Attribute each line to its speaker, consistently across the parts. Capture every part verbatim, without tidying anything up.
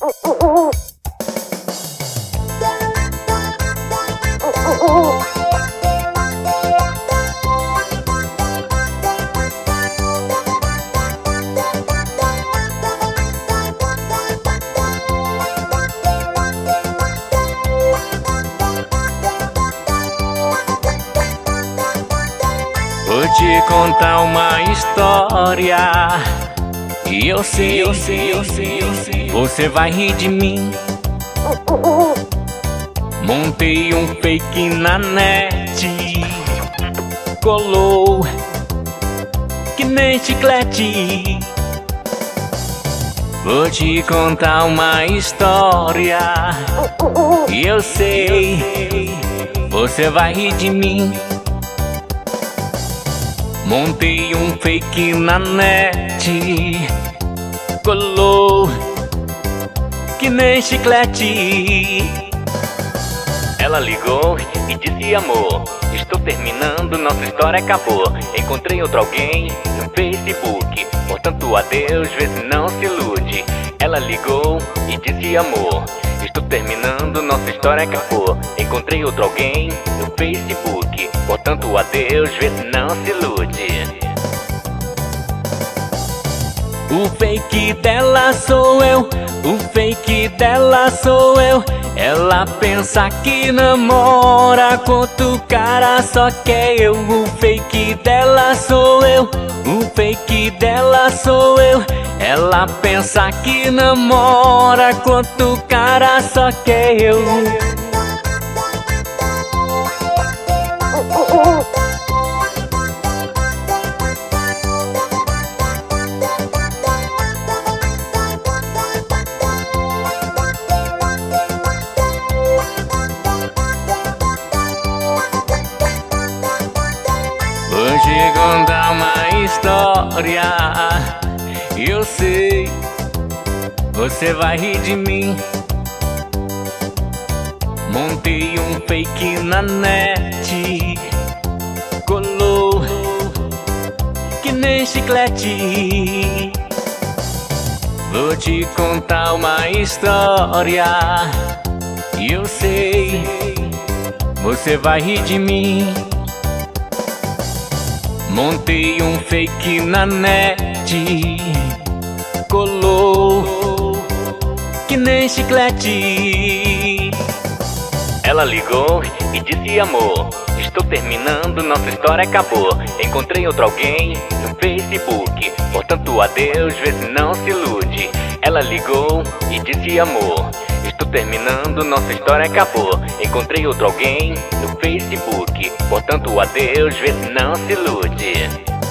Speaker 1: Vou te contar uma história e eu sei, eu sei, eu sei, eu sei, você vai rir de mim. Montei um fake na net, colou que nem chiclete. Vou te contar uma história e eu sei, você vai rir de mim. Montei um fake na net, colou que nem chiclete. Ela ligou e disse: amor, estou terminando, nossa história acabou. Encontrei outro alguém no Facebook, portanto adeus, vê se não se ilude. Ela ligou e disse: amor, estou terminando, nossa história acabou. Encontrei outro alguém no Facebook, portanto adeus, vê se não se ilude. O fake dela sou eu, o fake dela sou eu. Ela pensa que namora com outro cara, só que é eu. O fake dela sou eu, o fake dela sou eu. Ela pensa que namora com outro cara, só que é eu. Vou te contar uma história, eu sei, você vai rir de mim. Montei um fake na net, colou que nem chiclete. Vou te contar uma história, eu sei, você vai rir de mim. Montei um fake na net, colou que nem chiclete. Ela ligou e disse: amor, estou terminando, nossa história acabou. Encontrei outro alguém no Facebook, portanto adeus, vê se não se ilude. Ela ligou e disse: amor, estou terminando, nossa história acabou. Encontrei outro alguém no Facebook, portanto adeus, vê se não se ilude.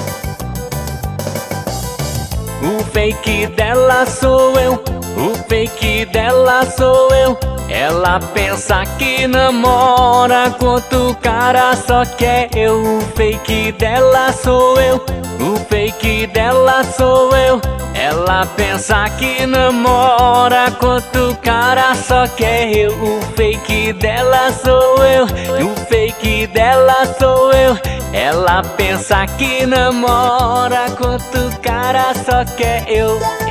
Speaker 1: O fake dela sou eu, o fake dela sou eu. Ela pensa que namora com outro cara, só que é eu. O fake dela sou eu, o fake dela sou eu. Ela pensa que namora com outro cara, só que é eu. O fake dela sou eu, o fake dela sou eu. Ela pensa que namora com outro cara, só que é eu.